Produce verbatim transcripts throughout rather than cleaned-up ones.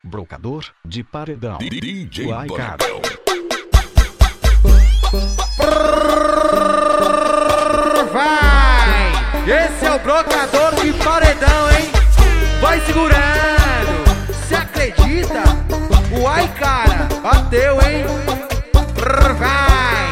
Brocador de paredão. D J Uai, cara. Vai! Esse é o brocador de paredão, hein? Vai segurando! Se acredita? Uai, cara! Bateu, hein? Vai!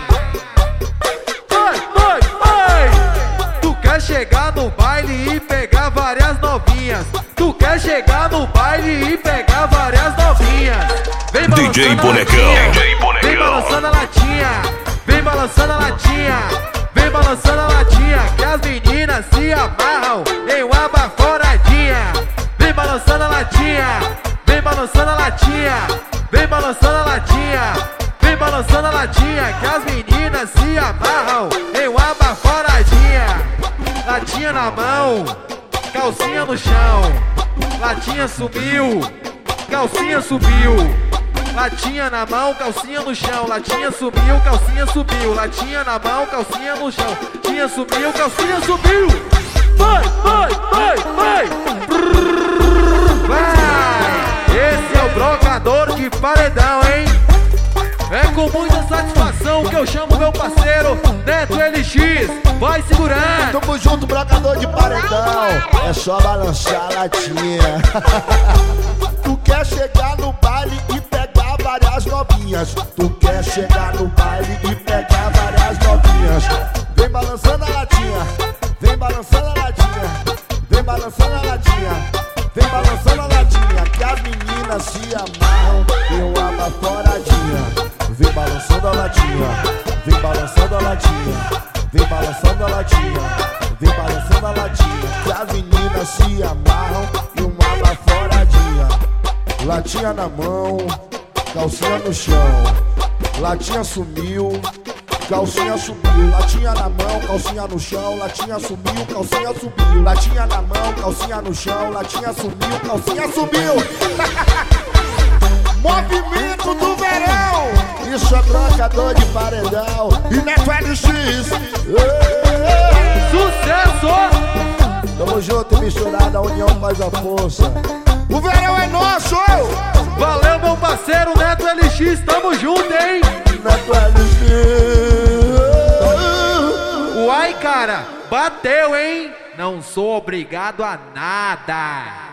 Vai, vai, vai! Tu quer chegar no baile e pegar várias novinhas? Tu quer chegar no baile e pegar várias novinhas? Vem D J Bonecão, D J Bonecão. Vem balançando a latinha, vem balançando a latinha, vem balançando a latinha, que as meninas se amarram em uma baforadinha. Vem balançando a latinha, vem balançando a latinha, vem balançando a latinha, vem balançando a latinha, que as meninas se amarram em uma baforadinha. Latinha na mão, calcinha no chão, latinha subiu, calcinha subiu. Latinha na mão, calcinha no chão, latinha subiu, calcinha subiu, latinha na mão, calcinha no chão, latinha subiu, calcinha subiu. Vai, vai, vai, vai. Brrr, vai. Esse é o brocador de paredão, hein? É com muita satisfação que eu chamo meu parceiro Neto L X. Vai segurando. Tamo junto, brocador de paredão. É só balançar a latinha. Tu quer chegar no baile e pegar várias novinhas. Tu quer chegar no baile e pegar várias novinhas. Vem balançando a latinha, vem balançando a latinha, vem balançando a latinha, vem balançando a latinha, que as meninas se amarram em uma baforadinha. Vem balançando a latinha, vem balançando a latinha, vem balançando a latinha, vem balançando a latinha, que as meninas se amarram em uma baforadinha. Latinha na mão, calcinha no chão, latinha sumiu, calcinha subiu. Latinha na mão, calcinha no chão, latinha subiu, calcinha subiu. Latinha na mão, calcinha no chão, latinha subiu, calcinha subiu. Movimento do verão, isso é brocador de paredão e Neto L X. Sucesso! Tamo junto, misturado, a união faz a força. O verão é nosso! Valeu, meu parceiro Neto L X, tamo junto, hein? Neto L X. Uai, cara, bateu, hein? Não sou obrigado a nada.